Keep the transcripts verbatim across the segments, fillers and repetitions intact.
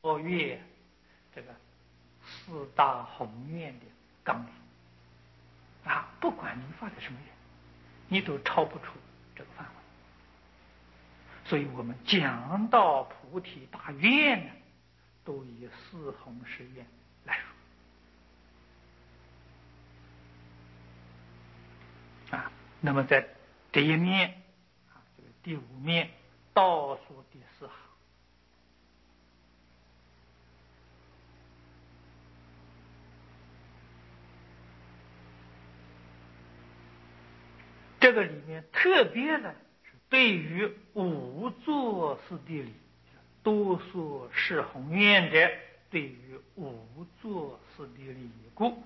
佛愿这个四大宏愿的纲领啊，不管你发的什么愿，你都超不出这个范围。所以我们讲到菩提大愿呢，都以四弘誓愿来说啊。那么在第一面啊，这个第五面倒数第四行，这个里面特别的是对于五座四谛里多数是宏愿者，对于五座四谛里故，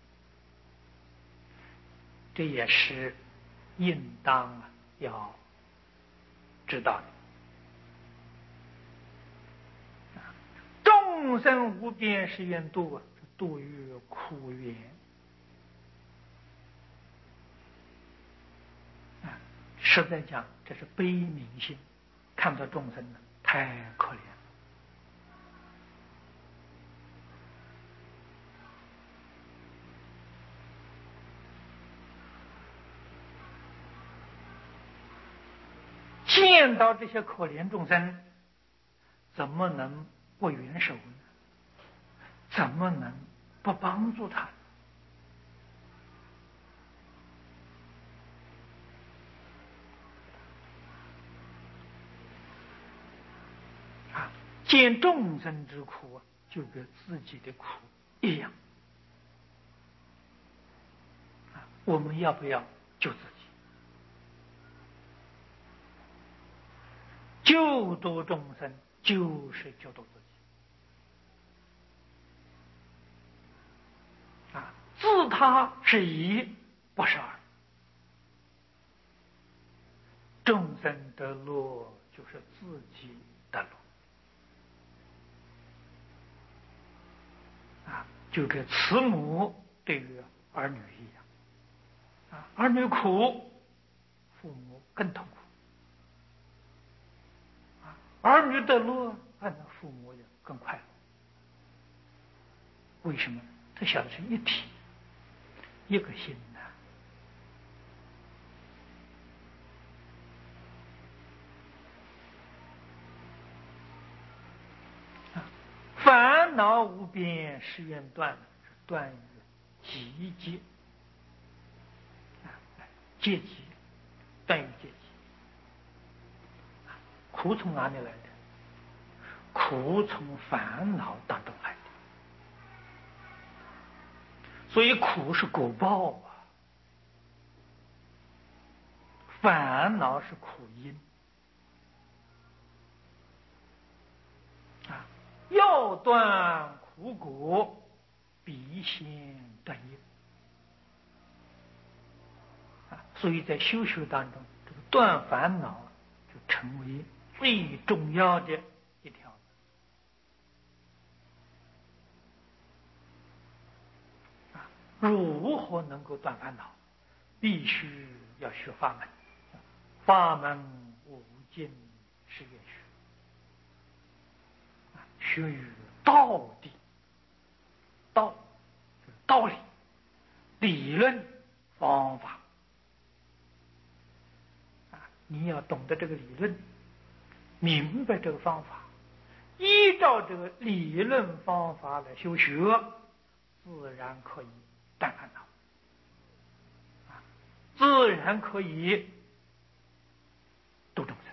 这也是应当要知道的。众生无边誓愿度啊，度于苦缘啊，实在讲，这是悲悯心，看到众生呢，太可怜了。见到这些可怜众生，怎么能不援手呢？怎么能不帮助他？啊，见众生之苦啊，就跟自己的苦一样。啊，我们要不要救自己？救度众生就是救度自己。啊，自他是一，不是二。众生得乐，就是自己得乐。啊，就跟慈母对于儿女一样。啊，儿女苦，父母更痛苦。啊，儿女得乐，那父母也更快乐。为什么？他晓得是一体，一个心呐。烦恼无边誓愿断，断于集结啊，阶级，断于阶级。苦从哪里来的？苦从烦恼当中来的。所以苦是果报啊，烦恼是苦因啊。要断苦果，必先断因啊。所以在修学当中，这个断烦恼就成为最重要的一条。啊，如何能够断烦恼？必须要学法门，法门无尽是愿学。学于道地，道就是道理、理论、方法啊！你要懂得这个理论，明白这个方法，依照这个理论方法来修学，自然可以断烦恼啊，自然可以度众生。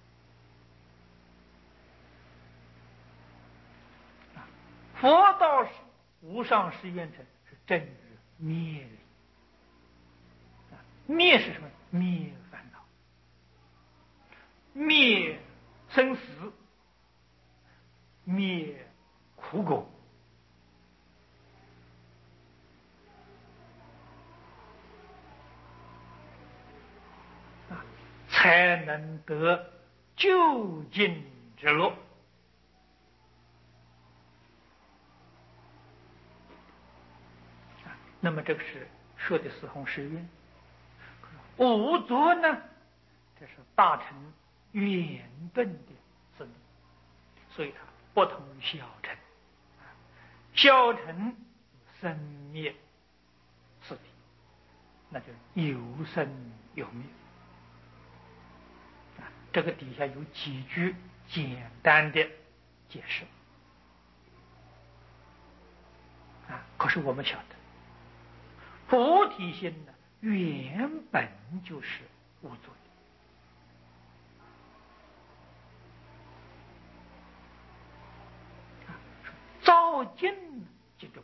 佛道是无上誓愿成，是正于灭理。灭是什么？灭烦恼，灭生死，灭苦果。啊，才能得究竟之乐。那么这个是说的四弘誓愿。五座呢，这是大乘圆顿的次第，所以它不同小乘。小乘生灭四谛，那就有生有灭。啊，这个底下有几句简单的解释。啊，可是我们晓得，菩提心呢，原本就是无作的。照见即中。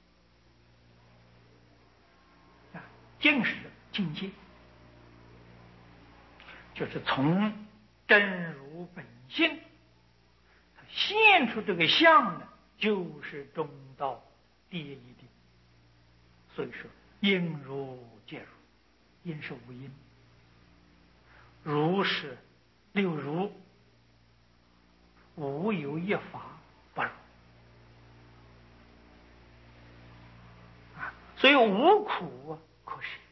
啊，见是境界，就是从真如本性现出这个相呢，就是中道第一定。所以说，应如见如，因是无因，如是六如，无有一法不如。啊，所以无苦可是，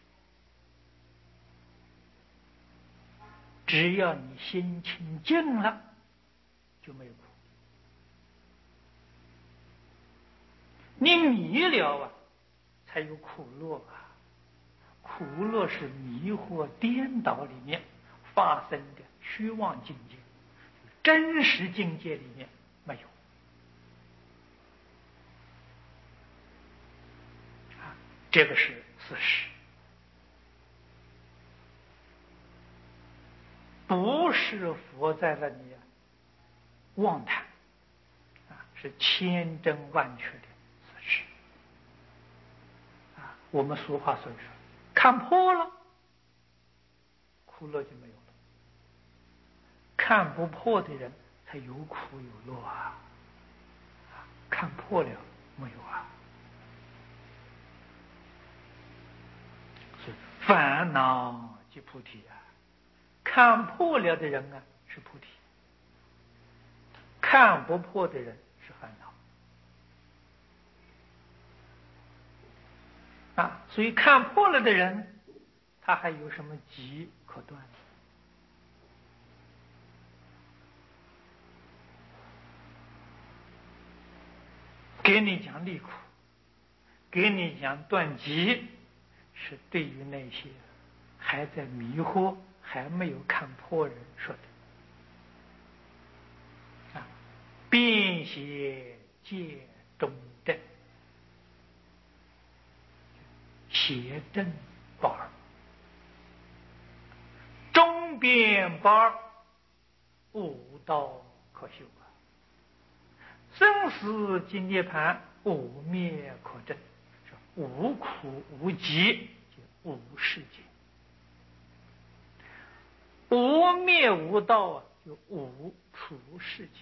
只要你心清净了，就没有苦。你迷了啊，才有苦乐啊。苦乐是迷惑颠倒里面发生的虚妄境界，真实境界里面没有。啊，这个是事实，不是佛在那里妄谈啊，是千真万确的事实。啊，我们俗话所说，看破了，苦乐就没有了。看不破的人才有苦有乐啊，看破了没有啊？所以烦恼即菩提啊，看破了的人啊是菩提，看不破的人是烦恼啊。所以看破了的人，他还有什么集可断呢？给你讲离苦，给你讲断集，是对于那些还在迷惑、还没有看破人说的。啊，便邪界中正，邪正不二，中边不二，无道可修啊。生死即涅盘，无灭可证，无苦无集，就无世界。无灭无道啊，就无出世界。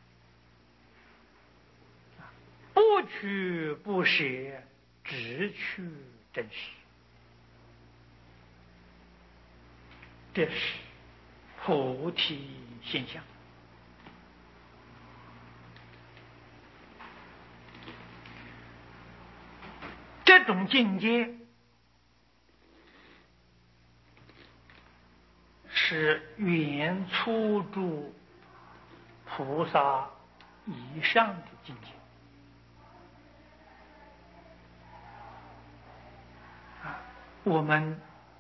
不取不舍，只取真实。这是菩提现象。这种境界是远出诸菩萨以上的境界啊，我们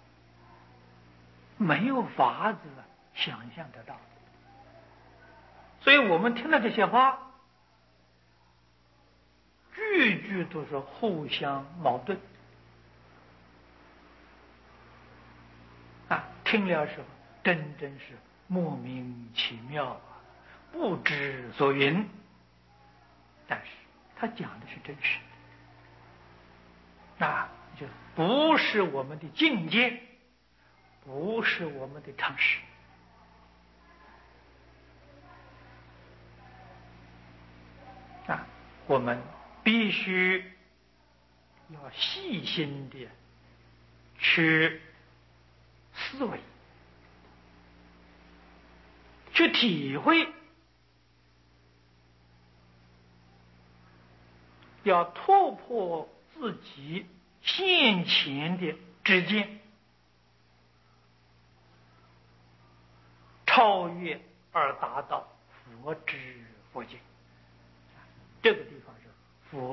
没有法子想象得到。所以我们听了这些话，句句都是互相矛盾啊！听了时候真真是莫名其妙啊，不知所云。但是他讲的是真实的，啊，就不是我们的境界，不是我们的常识啊！我们必须要细心的去思维，去体会，要突破自己先前的知见，超越而达到佛知佛见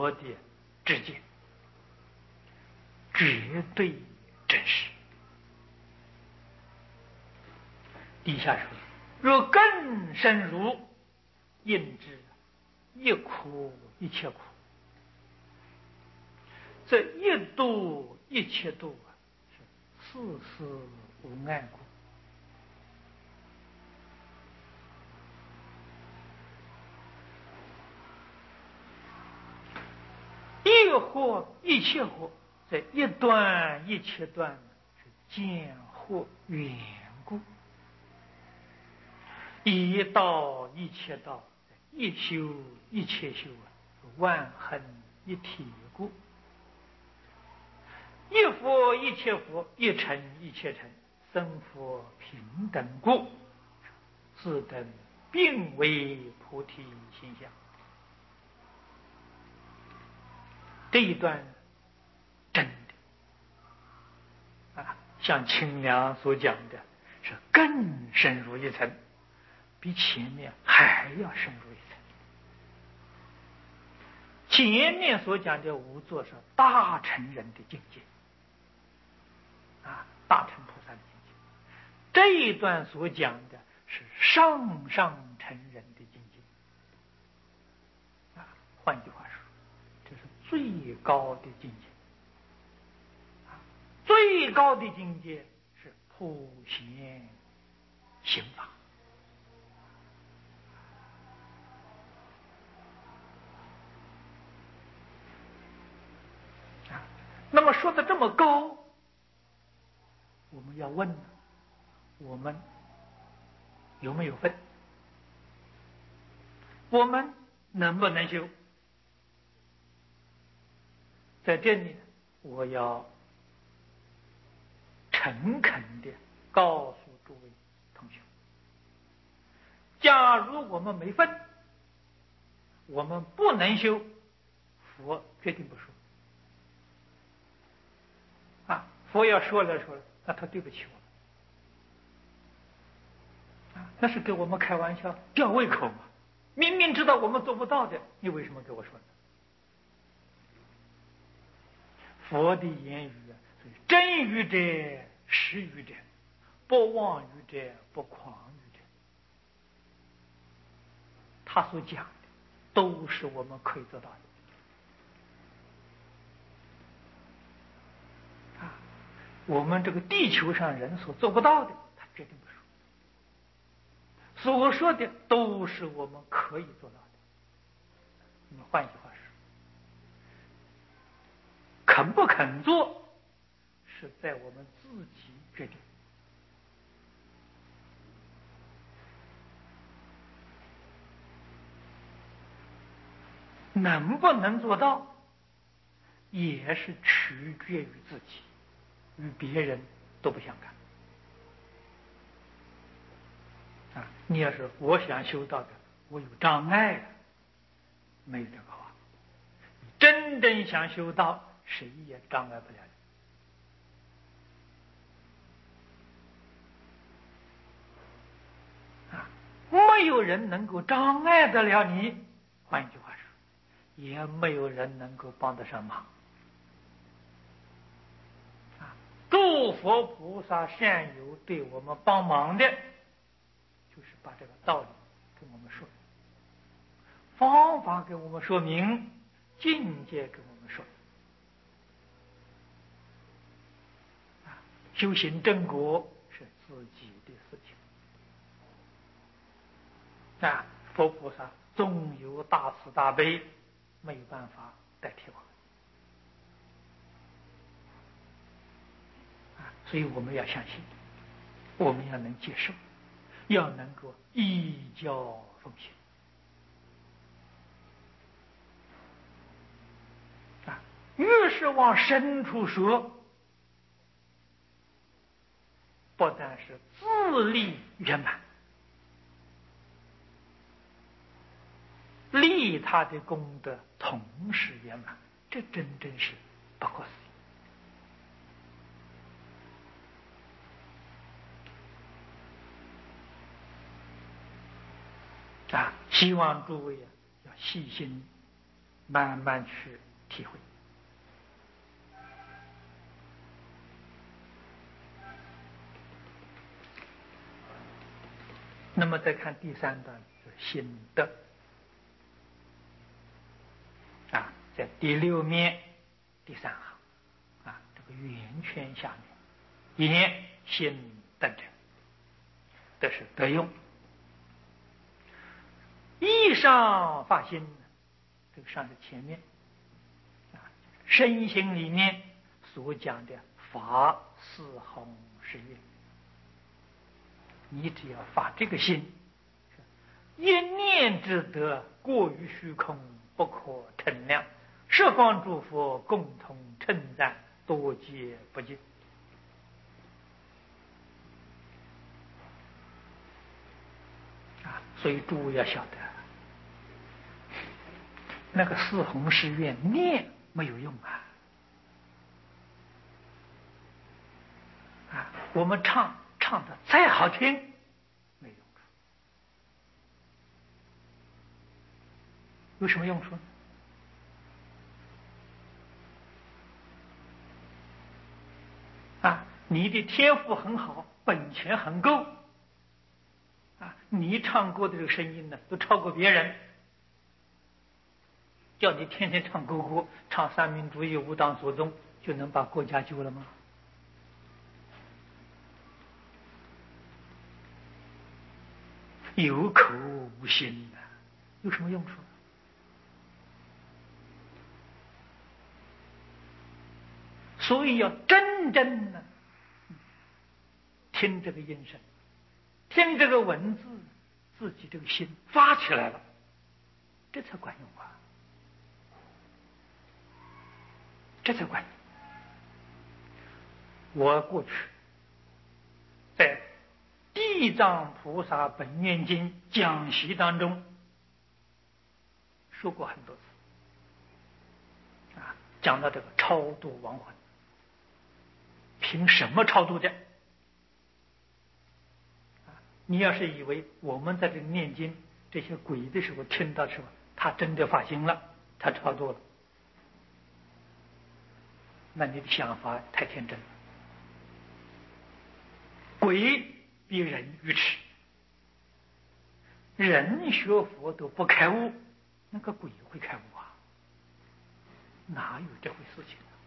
佛的智见，绝对真实。底下说：若更深入，应知一苦一切苦。这一度一切度啊，是事事无碍故。一惑一切惑，这一段一切段是见惑缘故。一道一切道，一修一切修啊，万恒一体故。一佛一切佛，一尘一切尘，生佛平等故，自等并为菩提心相。这一段真的啊，像清凉所讲的，是更深入一层，比前面还要深入一层。前面所讲的无作是大乘人的境界啊，大乘菩萨的境界。这一段所讲的是上上乘人的境界啊，换句话说，这是最高的境界啊，最高的境界是普贤行法。那么说的这么高，我们要问呢，我们有没有分？我们能不能修？在这里，我要诚恳地告诉诸位同学，假如我们没分，我们不能修，佛决定不说。啊，佛要说了说了，那他对不起我们，啊，那是给我们开玩笑吊胃口嘛。明明知道我们做不到的，你为什么给我说呢？佛的言语啊，真语者实语者，不妄语者不狂语者。他所讲的都是我们可以做到的啊，我们这个地球上人所做不到的，他决定不说。所说的都是我们可以做到的。那么换句话说，肯不肯做，是在我们自己决定。能不能做到，也是取决于自己，与别人都不相干。啊，你要是我想修道的，我有障碍的，没有这个话。真正想修道，谁也障碍不了你。啊，没有人能够障碍得了你。换一句话说，也没有人能够帮得上忙。啊，诸佛菩萨善友对我们帮忙的，就是把这个道理跟我们说，方法给我们说明，境界给我们说。啊，修行正果是自己的事情。啊，佛菩萨纵有大慈大悲，没有办法代替我们。啊，所以我们要相信，我们要能接受，要能够依教奉行。啊，越是往深处说，不但是自利圆满，利他的功德同时圆满，这真正是不可思议啊！希望诸位啊要细心慢慢去体会。那么再看第三段是心得啊，在第六面第三行啊，这个圆圈下面，言心得者，这是得用。意上发心，这个上是前面啊，身心里面所讲的法四弘誓愿，你只要发这个心，一念之德，过于虚空，不可称量，十方诸佛共同称赞，多劫不尽。啊，所以诸位要晓得，那个四弘誓愿念没有用啊！啊，我们唱唱的再好听，没用处。有什么用处呢？啊，你的天赋很好，本钱很够，啊，你唱歌的这个声音呢，都超过别人。叫你天天唱国歌，唱三民主义、无党所宗，就能把国家救了吗？有口无心的，有什么用处？所以要真正的听这个音声，听这个文字，自己这个心发起来了，这才管用啊！这才管用。我过去在《地藏菩萨本愿经》讲习当中说过很多次，啊，讲到这个超度亡魂，凭什么超度的？你要是以为我们在这里念经，这些鬼的时候听到的时候，他真的发心了，他超度了，那你的想法太天真了。鬼比人愚痴，人学佛都不开悟，那个鬼会开悟啊？哪有这回事情啊？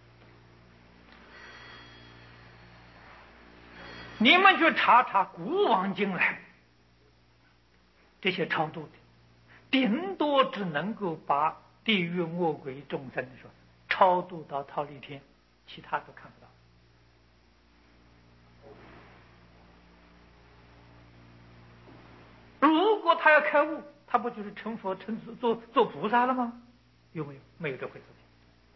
你们去查查古往今来，这些超度的，顶多只能够把地狱恶鬼众生说超度到忉利天，其他都看不到。如果他要开悟，他不就是成佛、成做做菩萨了吗？有没有？没有这回事情。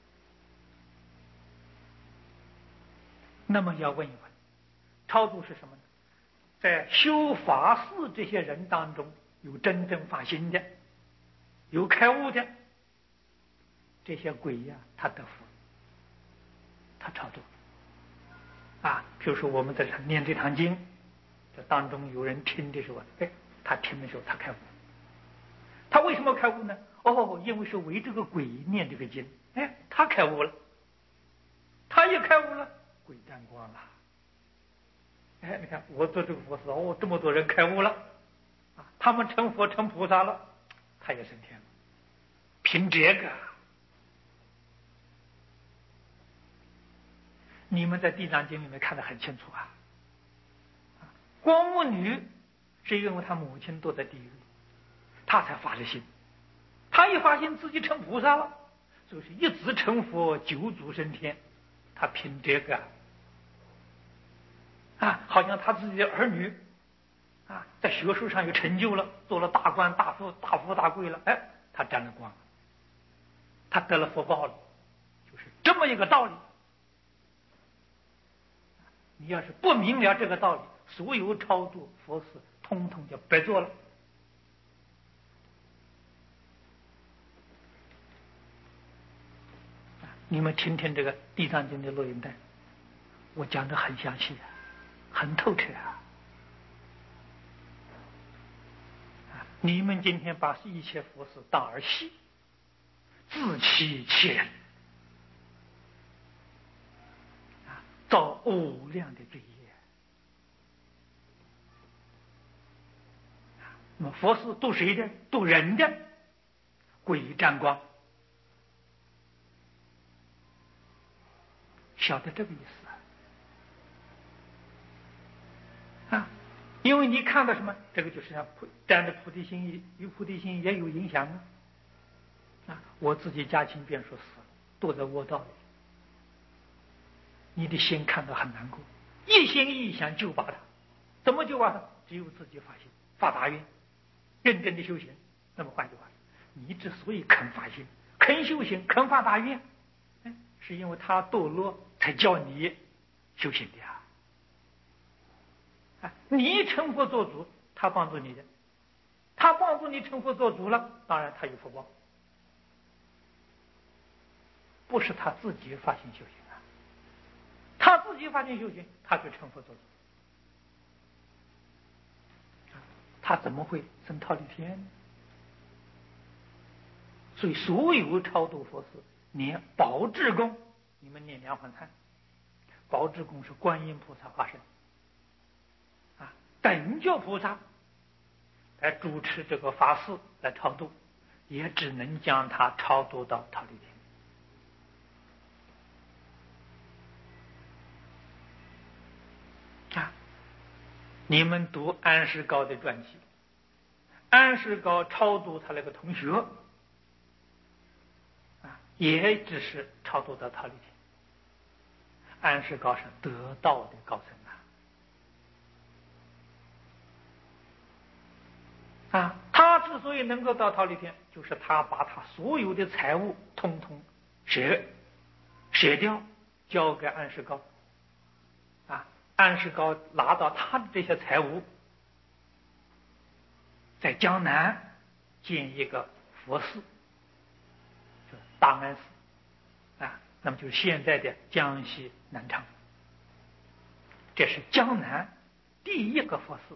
那么要问一问，超度是什么呢？在修法事这些人当中，有真正发心的，有开悟的，这些鬼呀、啊，他得福，他超度啊。比如说我们在念这堂经，这当中有人听的时候，哎，他听的时候他开悟，他为什么开悟呢？哦，因为是为这个鬼念这个经，哎，他开悟了，他也开悟了，鬼沾光了。哎，你看我做这个佛事，哦，这么多人开悟了，啊，他们成佛成菩萨了，他也升天了。凭这个，你们在《地藏经》里面看得很清楚啊。光目女是因为她母亲堕在地狱，她才发了心，她一发心自己成菩萨了，所以是一直成佛，九祖升天。她凭这个。啊，好像他自己的儿女啊，在学术上有成就了，做了大官、大富、大富大贵了，哎，他沾了光，他得了福报了，就是这么一个道理。你要是不明了这个道理，所有超度佛事通通就白做了。你们听听这个《地藏经》的录音带，我讲的很详细啊。很透彻啊！你们今天把一切佛事当儿戏， 自欺欺人，啊，造无量的罪业。那么佛是度谁的？度人的，鬼沾光，晓得这个意思啊？因为你看到什么，这个就是像沾着菩提心，与菩提心也有影响啊。啊，我自己家亲便说死了，躲在卧道里，你的心看到很难过，一心一想救拔他，怎么救拔他？只有自己发心，发大愿，认真的修行。那么换句话说，你之所以肯发心、肯修行、肯发大愿，是因为他堕落才叫你修行的啊！啊，你成佛做主，他帮助你的，他帮助你成佛做主了，当然他有福报，不是他自己发心修行啊！他自己发心修行，他就成佛做主，他怎么会生忉利天呢？所以，所有超度佛事，念宝智公，你们念两环忏。宝智公是观音菩萨化身，啊，等觉菩萨来主持这个法事来超度，也只能将他超度到忉利天。啊，你们读安世高的传记，安世高超度他那个同学，啊，也只是超度到忉利天。安世高是得道的高僧啊！啊，他之所以能够到忉利天，就是他把他所有的财物通通舍舍掉，交给安世高。啊，安世高拿到他的这些财物，在江南建一个佛寺，就是大安寺。啊，那么就是现在的江西南昌，这是江南第一个佛寺。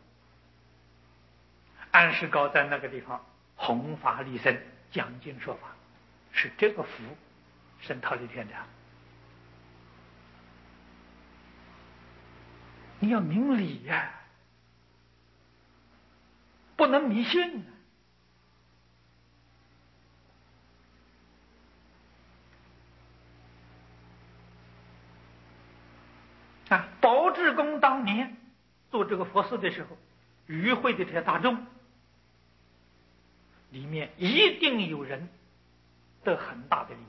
安世高在那个地方弘法利生，讲经说法，是这个福升忉利天的。你要明理呀、啊，不能迷信啊！啊，宝智公当年做这个佛寺的时候，与会的这些大众里面一定有人得很大的利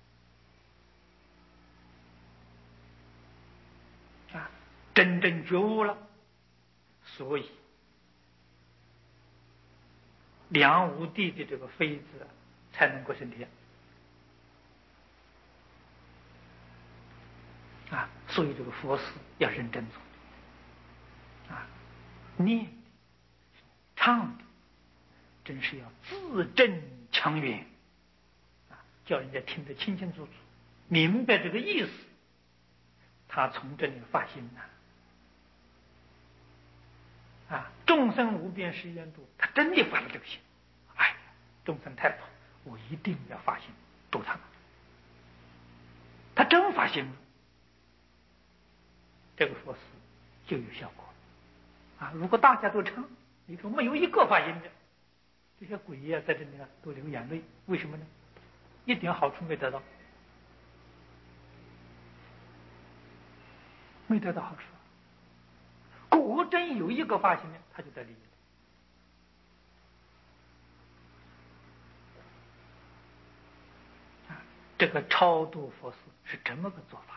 益啊，真正觉悟了，所以梁武帝的这个妃子才能够升天啊，所以这个佛事要认真做啊，念的、唱的，真是要字正腔圆啊，叫人家听得清清楚楚，明白这个意思，他从这里发心呐。啊，众生无边誓愿度，他真的发了这个心。哎，众生太苦，我一定要发心度他们。他真发心了，这个佛事就有效果。啊，如果大家都唱，里头没有一个发心的，这些鬼呀在这里呢都流眼泪，为什么呢？一点好处没得到，没得到好处。果真有一个发心的，他就得利益了。啊，这个超度佛事是这么个做法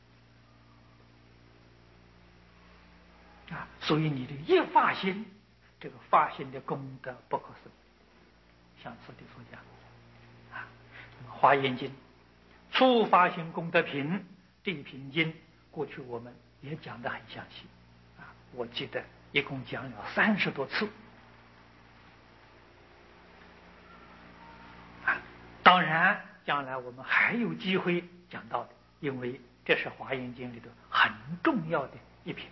的啊，所以你的一发心，这个发心的功德不可思议。像此地所讲啊，《华严经》初发心功德品这一品经，过去我们也讲得很详细啊，我记得一共讲了三十多次啊。当然，将来我们还有机会讲到的，因为这是《华严经》里头很重要的一品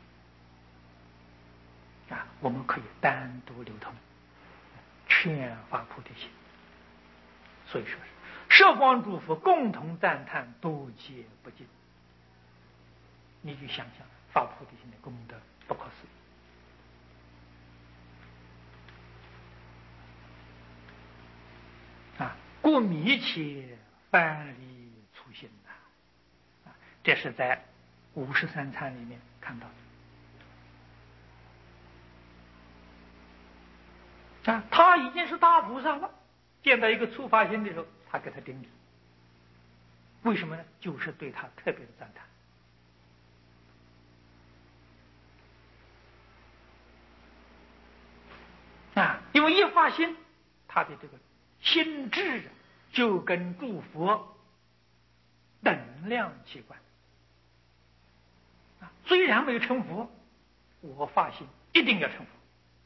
啊，我们可以单独流通，劝发菩提心。所以说是十方诸佛共同赞叹，多劫不尽。你就想想发菩提心的功德，不可思议啊！故密切翻离初心呐，啊，这是在五十三参里面看到的啊。他已经是大菩萨了，见到一个初发心的时候，他给他顶礼。为什么呢？就是对他特别的赞叹。啊，因为一发心，他的这个心智就跟诸佛等量齐观。啊，虽然没有成佛，我发心一定要成佛。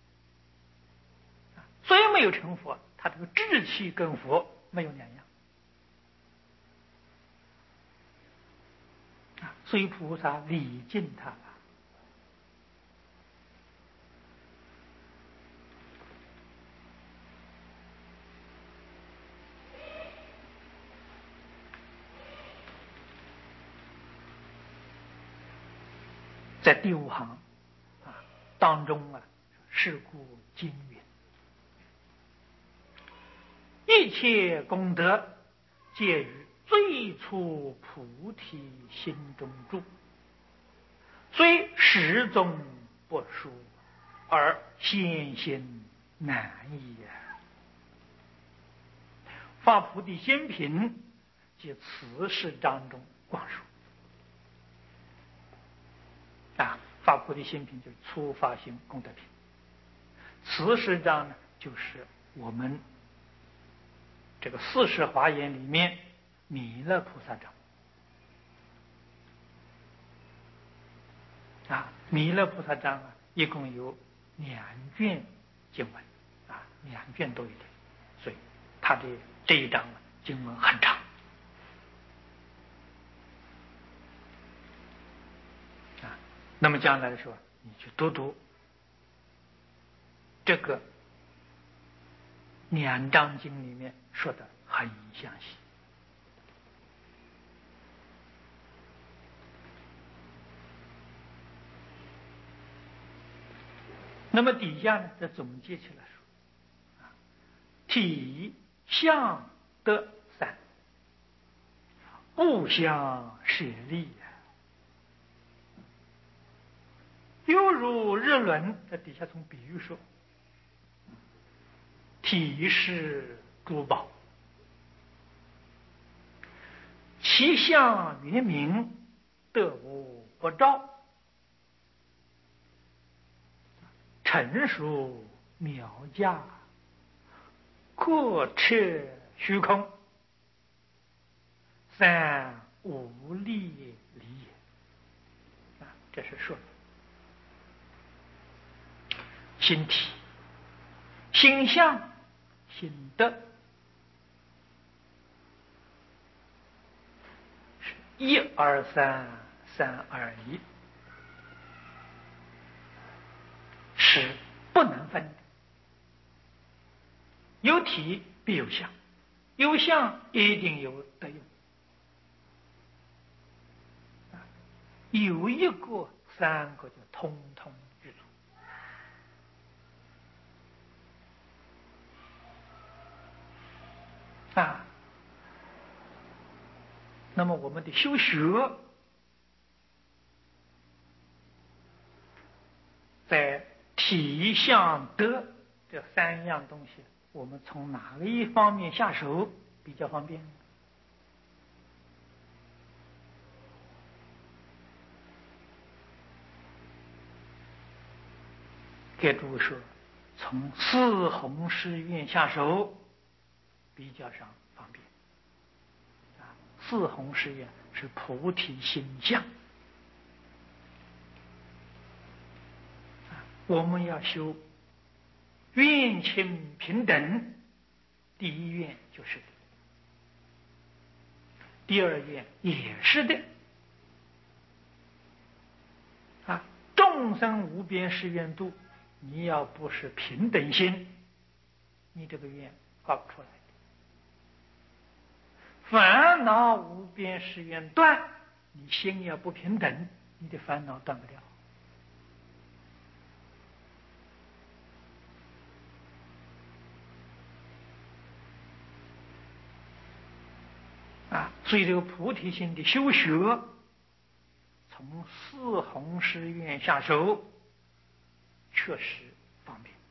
啊，虽没有成佛，他这个志气跟佛没有两样。啊，所以菩萨礼敬他了。在第五行啊当中啊，是故经云：一切功德皆于最初菩提心中住，虽始终不殊，而先行难矣。发菩提心品即此事章中光述。啊，发菩提心品就是初发心功德品。此十章呢，就是我们这个四十华严里面弥勒菩萨章。啊，弥勒菩萨章啊，一共有两卷经文，啊，两卷多一点，所以他的这一章经文很长。那么将来的时候，你去读读这个两章经里面说的很详细。那么底下呢，再总结起来说，体相得三，物相舍利呀。犹如日轮，在底下从比喻说，体是珠宝，其相圆明，得无不照，成熟妙佳，阔彻虚空，三无力理也。啊，这是说心体、心相、心得，是一二三，三二一，是不能分的。有体必有相，有相一定有得用。有一个，三个就通通具足。啊，那么我们的修学，在体相德这三样东西，我们从哪个一方面下手比较方便？给诸位说，从四弘誓愿下手比较上方便。啊，四弘誓愿是菩提心相。我们要修愿亲平等，第一愿就是的，第二愿也是的。啊，众生无边誓愿度，你要不是平等心，你这个愿发不出来的。 烦恼无边誓愿断，你心要不平等，你的烦恼断不掉。啊，所以这个菩提心的修学，从四弘誓愿下手，确实方便。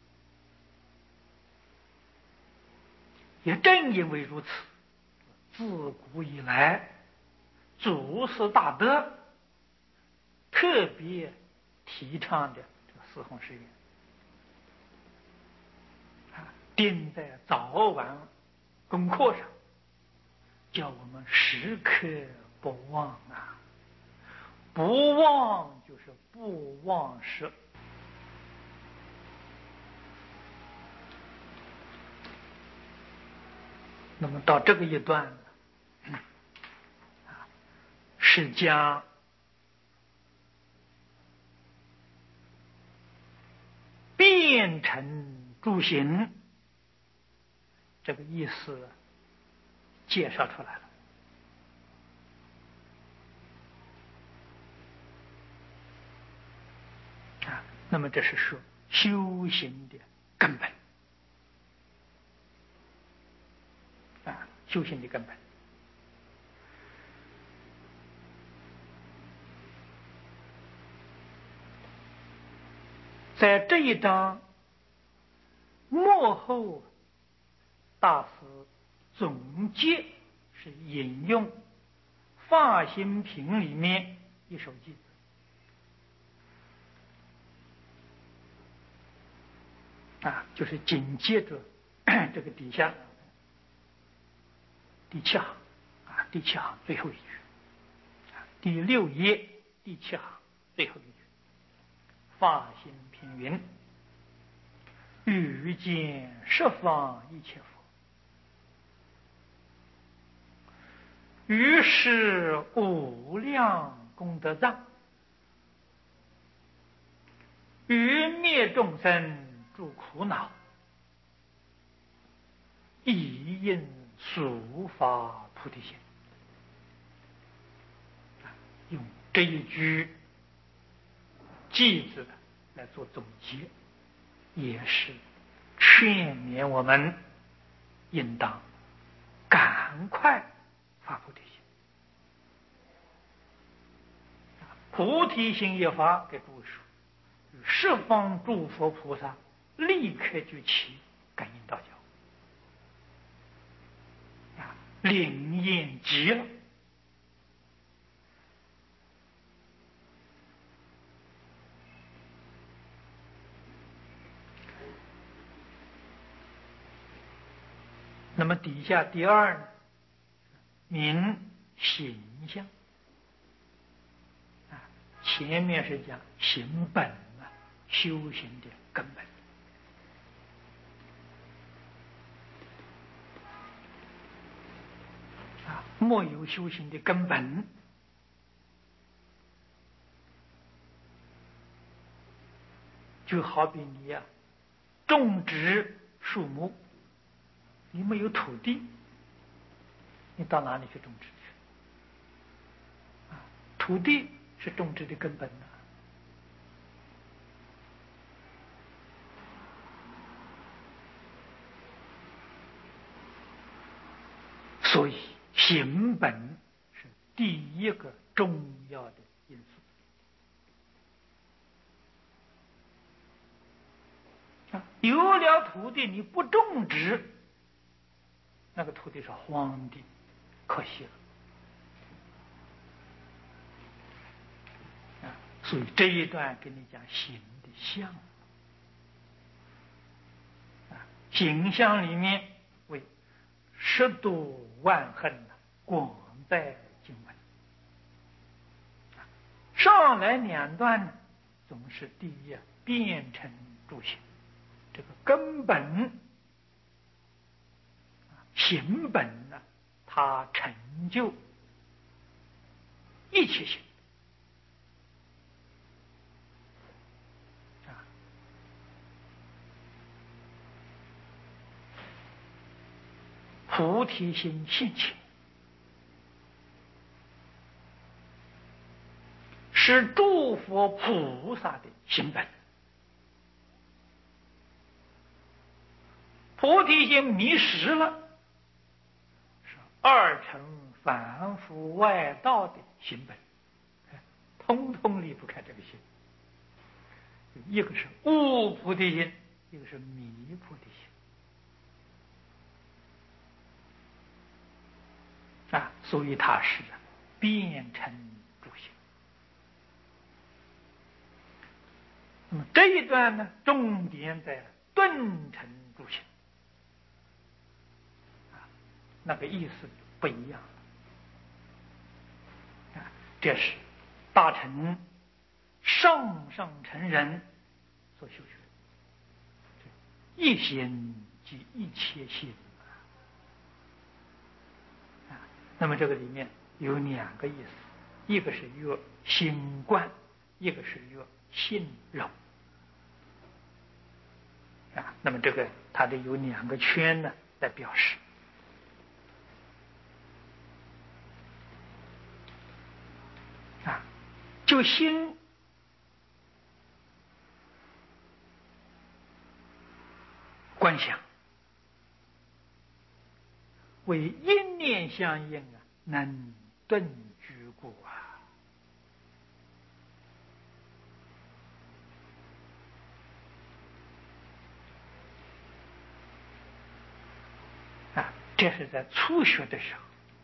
也正因为如此，自古以来，祖师大德特别提倡的这个四弘誓愿，啊，钉在早晚功课上，叫我们时刻不忘啊！不忘就是不忘失。那么到这个一段呢，是将变成诸行这个意思介绍出来了。啊，那么这是说修行的根本。啊，修行的根本。在这一章末后，大师总结是引用《发心品》里面一首偈子，啊，就是紧接着这个底下第七行，啊，第七行最后一句，第六页第七行最后一句，发心品云：欲见十方一切佛，于是无量功德藏，于灭众生诸苦恼，以应速发菩提心。用这一句偈子来做总结，也是劝勉我们应当赶快发菩提心。菩提心一发，给诸位说，十方诸佛菩萨立刻就起感应道交，啊，灵验极了。那么底下第二呢，明形象。啊，前面是讲行本啊，修行的根本。啊，没有修行的根本，就好比你呀、啊，种植树木，你没有土地，你到哪里去种植去？啊，土地是种植的根本呢。所以行本是第一个重要的因素。啊，有了土地你不种植，那个土地是荒地，可惜了。啊，所以这一段跟你讲行的相。啊，形象里面为十度万恨，广在经文。上来两段呢，总是第一变成诸行，这个根本行本呢，它成就一切行。啊，菩提心现前， 是诸佛菩萨的行本。菩提心迷失了，是二乘凡夫外道的行本，通通离不开这个心。一个是悟菩提心，一个是迷菩提心啊，所以它是变成诸行。那么这一段呢，重点在顿成诸行啊，那个意思不一样啊。这是大乘上上乘人所修学，一心即一切心啊。那么这个里面有两个意思，一个是曰心观，一个是曰心容啊。那么这个它的有两个圈呢来表示啊。就心观想为一念相应啊，能顿居故啊。啊，这是在初学的时候，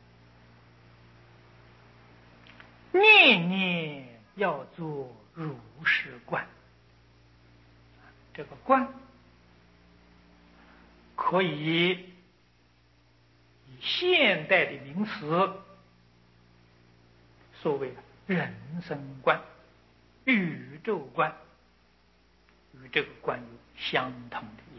念念要做如是观。这个观可以以现代的名词，所谓人生观、宇宙观，与这个观有相同的意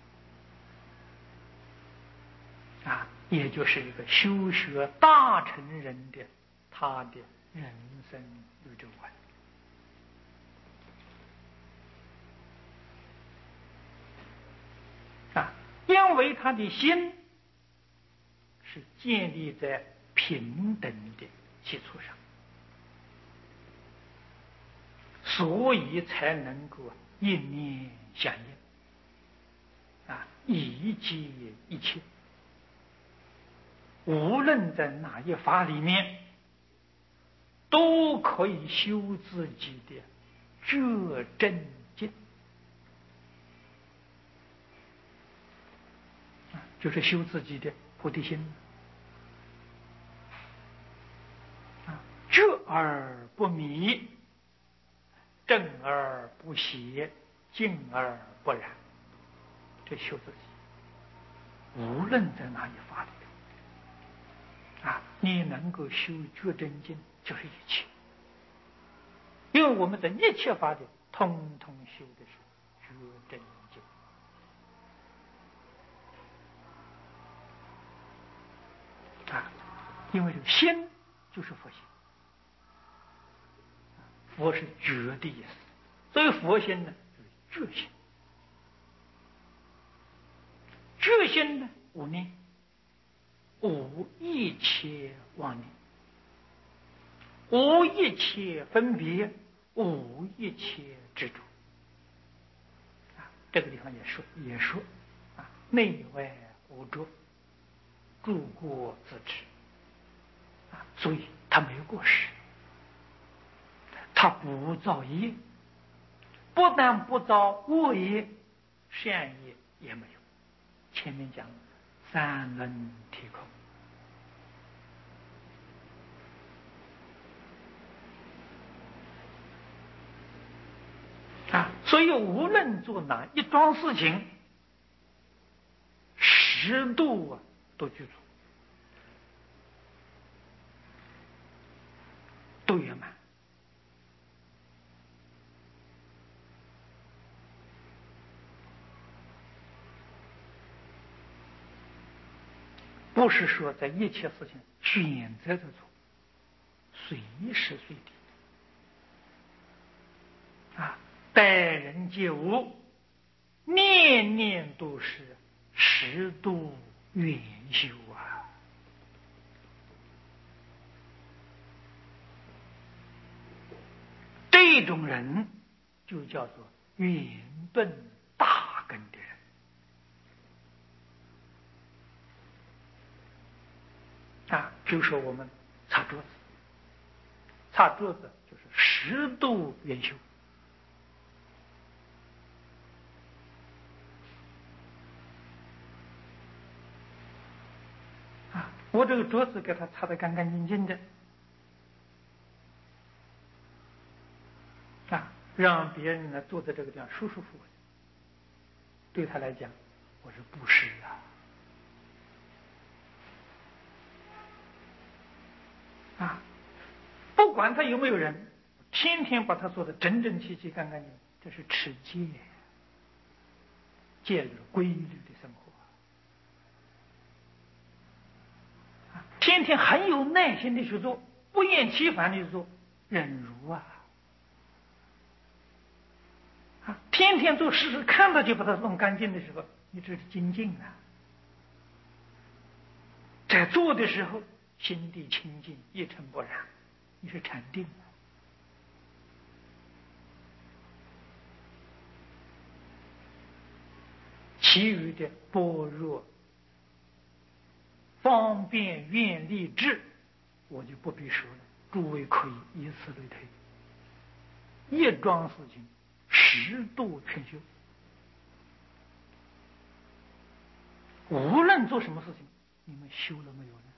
思啊，也就是一个修学大乘人的他的人生宇宙观啊，因为他的心是建立在平等的基础上，所以才能够一念相应啊，一切一切，无论在哪一法里面，都可以修自己的觉真境，就是修自己的菩提心啊，觉而不迷，正而不邪，静而不染，这修自己，无论在哪一法里啊，你能够修觉真境，就是一切。因为我们在一切法里，通通修的是觉真境啊，因为这个心就是佛心，佛是觉的意思，所以佛心呢就是觉心。觉心呢无念，无一切妄念，无一切分别，无一切执着啊。这个地方也说也说啊，内外无着，诸过自知啊，所以他没有过失，他不造业，不但不造恶业，善业也没有。前面讲三轮体空啊，所以无论做哪一桩事情，十度啊都具足，都圆满。不是说在一切事情选择着做，随时随地啊，待人接物，念念都是十度圆修啊。 种人就叫做圆顿大根的人。啊，比如说我们擦桌子，擦桌子就是十度圆修。啊，我这个桌子给它擦得干干净净的，啊，让别人呢坐在这个地方舒舒服服的，对他来讲，我是布施啊。啊，不管他有没有人，天天把他做的整整齐齐、干干净净，这是持戒，戒律规律的生活。啊，天天很有耐心的去做，不厌其烦的去做，忍辱啊！啊，天天做事，看到就把它弄干净的时候，你这是精进啊！在做的时候，心地清净，一尘不染，你是禅定。其余的般若、方便、愿力、智，我就不必说了，诸位可以以此类推。一桩事情，十度全修。无论做什么事情，你们修了没有呢？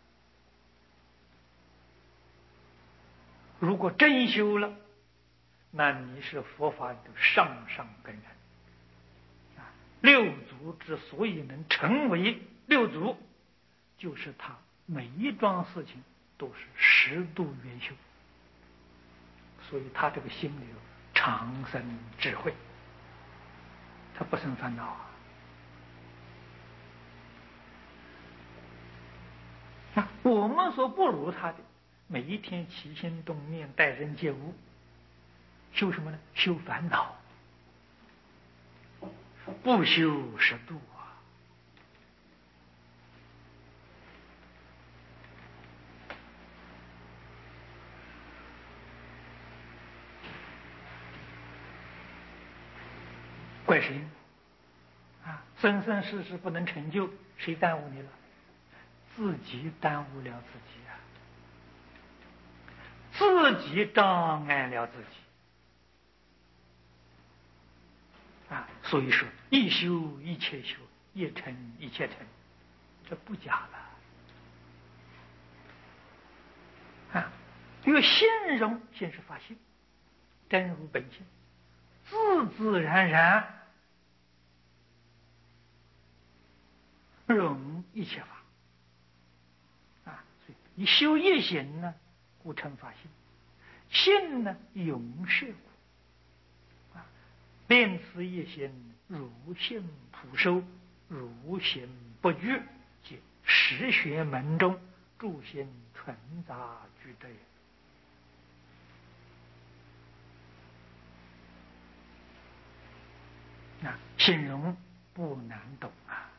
如果真修了，那你是佛法的上上根人。啊，六祖之所以能成为六祖，就是他每一桩事情都是十度圆修，所以他这个心里常生智慧，他不生烦恼啊。啊，我们所不如他的，每一天起心动念，待人接物，修什么呢？修烦恼，不修十度啊。怪谁呢？啊，生生世世不能成就，谁耽误你了？自己耽误了自己啊，自己障碍了自己啊。所以说，一修一切修，一成一切成，这不假了啊。因为心容，心是法性，真如本性，自自然然容一切法。你修一行呢，故称法性；性呢，永摄故。啊，练此一行，如性普收，如行不拘，即十学门中诸行纯杂具德。啊，形容不难懂啊。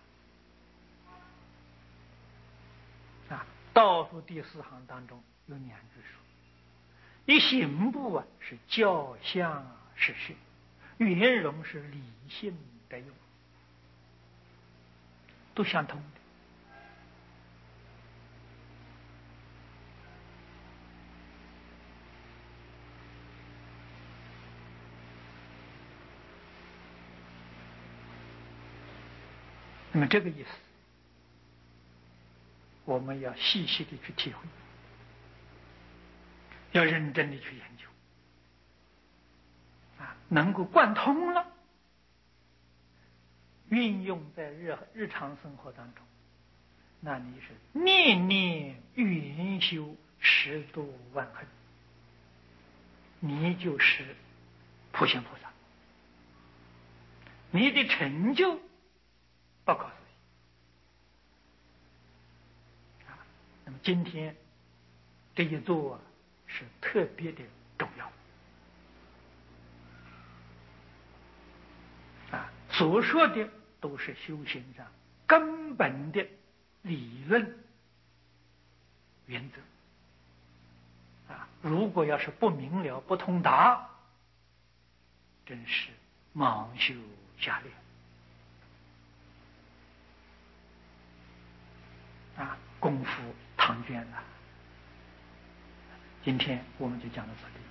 啊，倒数第四行当中有两句说：一行部啊是教相实学，圆融是理性得用，都相通的。那么这个意思，我们要细细的去体会，要认真的去研究，啊，能够贯通了，运用在日日常生活当中，那你是念念圆修十度万恒，你就是普贤菩萨，你的成就不可思议啊。那么今天这一座啊是特别的重要啊，所说的都是修行上根本的理论原则啊。如果要是不明了不通达， 真是盲修瞎练啊！功夫唐捐了。今天我们就讲到这里。